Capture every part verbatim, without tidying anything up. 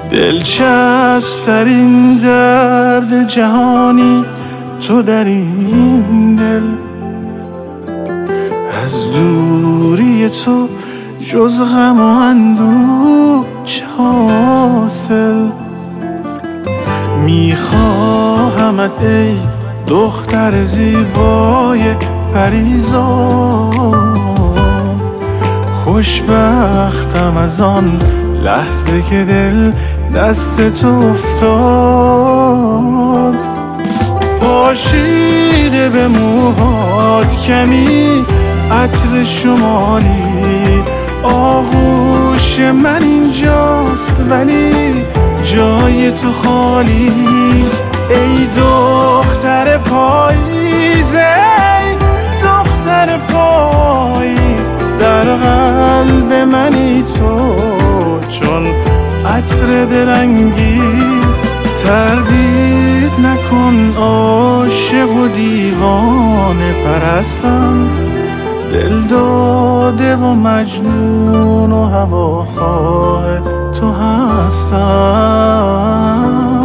دلچسب ترین درد جهانی تو در این دل، از دوری تو جز غم و اندوه چه حاصل. میخواهمت ای دختر زیبای پریزاد، خوشبختم از آن لحظه که دل دست تو افتاد. پاشیده به موهات کمی عطر شمالی، آغوش من اینجاست ولی جای تو خالی. ای دختر پاییز، ای دختر پاییز، در قلب منی تو چون عطر دلانگیز. تردید نکن عاشق و دیوانه پرستم، دل داده و مجنون و هواخواه تو هستم.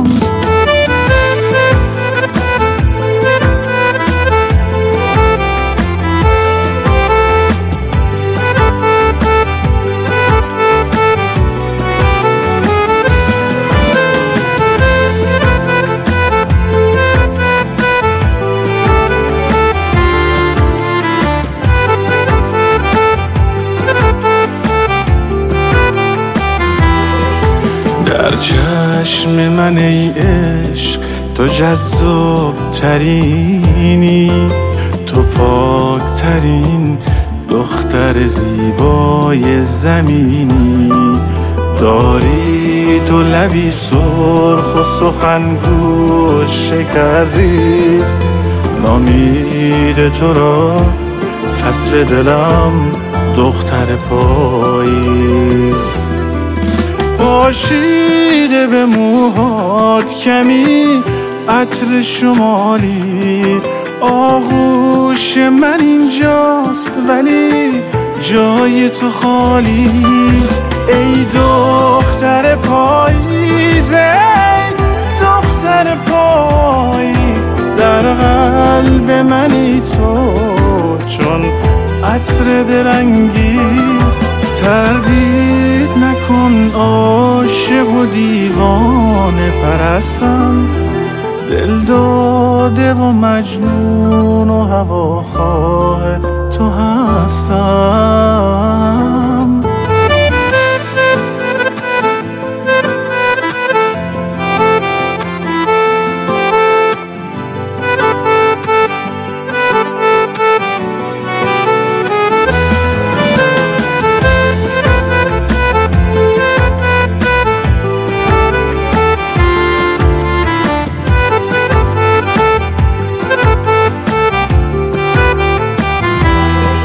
در چشم من ای عشق تو جذاب ترینی، تو پاک ترین دختر زیبای زمینی. داری تو لبی سرخ و سخنگو شکرریز، نامید تو را فصل دلم دختر پاییز. پاشیده به موهات کمی عطر شمالی، آغوش من اینجاست ولی جای تو خالی. ای دختر پاییز، ای دختر پاییز، در قلب منی تو چون عطر دلانگیز. تردید نکن عاشق و دیوانه پرستم، دل داده و مجنون و هواخواه تو هستم.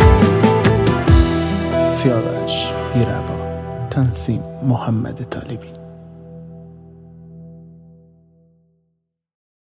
سیاوش بی‌روا، تنظیم محمد طالبی.